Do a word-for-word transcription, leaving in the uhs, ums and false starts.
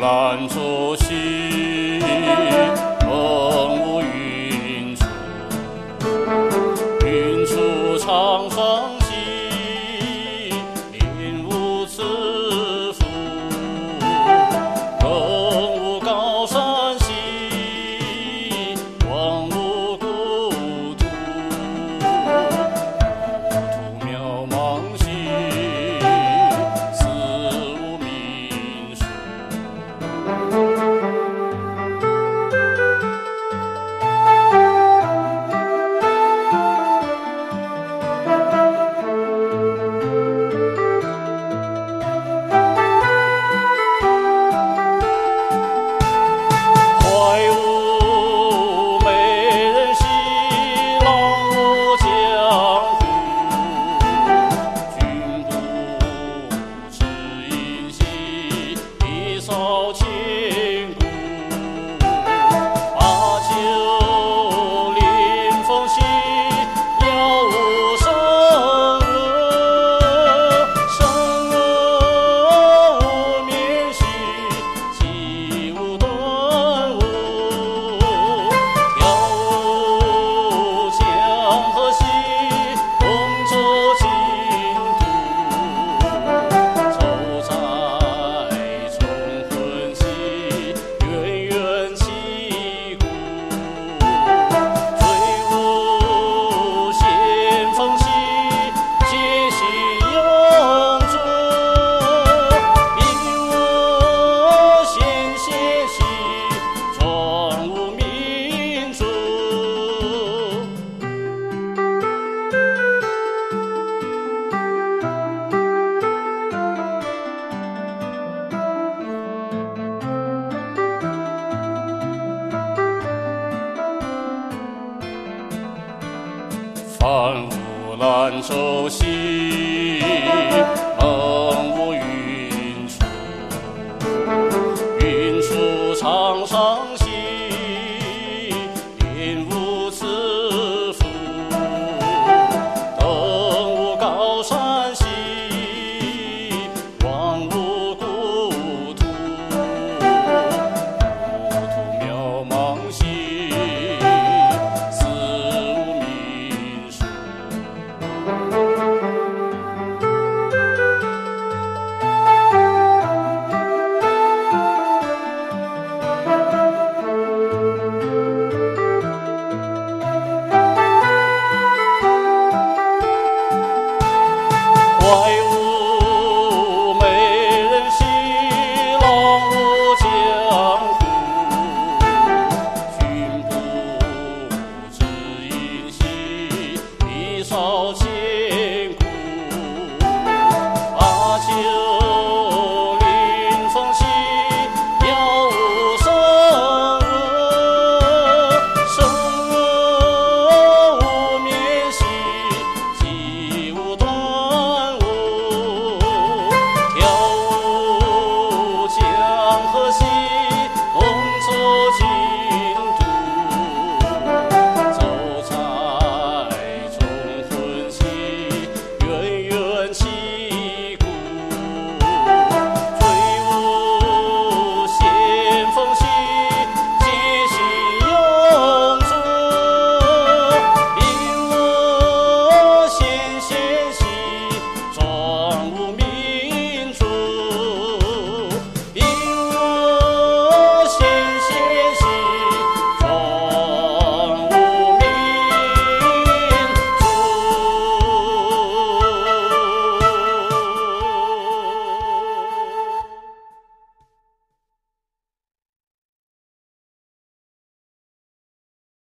兰舟兮，风无云出，云出长霜兮，林无此处，更无高山兮，光无故土，故土渺茫兮，死无民属。怀无美人兮，浪无江湖，君不知音兮，一扫千古。八九临风兮，杳无声恶，声恶无眠兮，寂无端物。调无江河兮，风舟尽途，愁在重魂兮，远远凄苦。醉无先锋兮，皆兮永驻，饮无先贤兮，壮无民主。帆无兰舟兮，